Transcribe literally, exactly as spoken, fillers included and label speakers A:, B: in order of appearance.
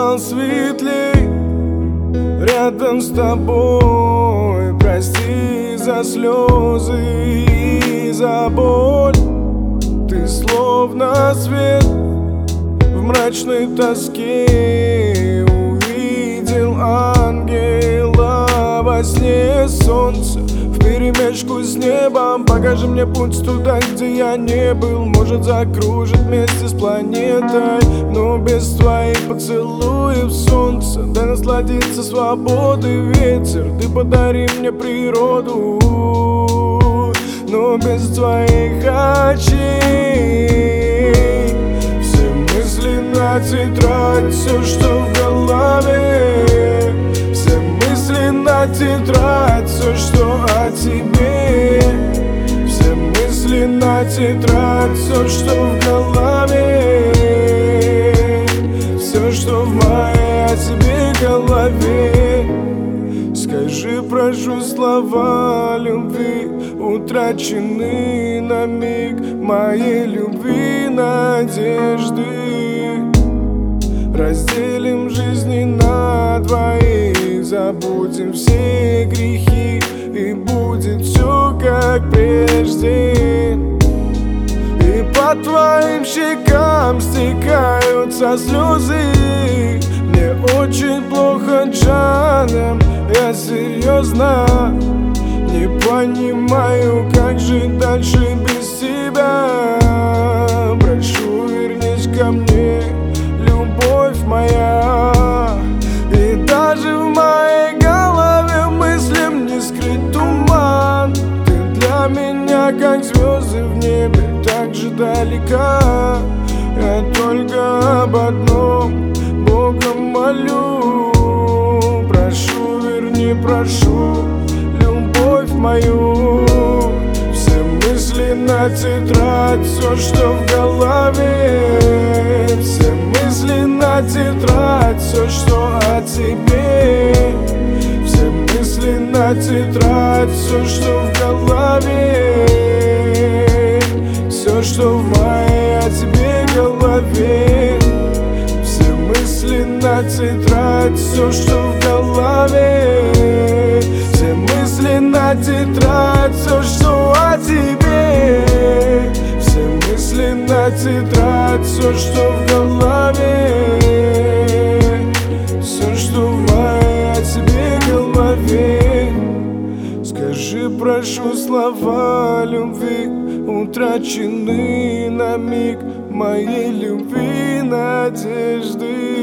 A: стал светлей рядом с тобой. Прости за слезы и за боль. Ты словно свет в мрачной тоске. Увидел ангела во сне. Солнце вперемешку с небом. Покажи мне путь туда, где я не был. Может, закружит вместе с планетой, но без твоих поцелуев солнце. Дай насладиться свободой ветер. Ты подари мне природу, но без твоих очей. Все мысли на тетрадь, все, что в голове. Все мысли на тетрадь, все, что о тебе. Все мысли на тетрадь, все, что в голове. Все, что в моей о тебе голове. Скажи, прошу, слова любви утрачены на миг моей любви, надежды. Разделим жизни на двоих, забудем все грехи, и будет все как прежде. И по твоим щекам стекаются слезы. Мне очень плохо, Джана, я серьезно не понимаю, как жить дальше без тебя. Прошу, вернись ко мне, любовь моя. И даже в моей голове мыслям не скрыть туман. Ты для меня как звезды в небе, так же далека. Я только об одном Бога молю. Прошу, верни, прошу любовь мою. Все мысли на тетрадь, все, что в голове. Все мысли на тетрадь, все, что о тебе. Все мысли на тетрадь, все, что в голове. Все, что в моей о тебе голове. Все мысли на тетрадь, все, что в голове. Все мысли на тетрадь, все, что о тебе. Все мысли на тетрадь, все, что в голове. Все, что в моей о тебе голове. Скажи, прошу, слова любви утрачены на миг моей любви, надежды.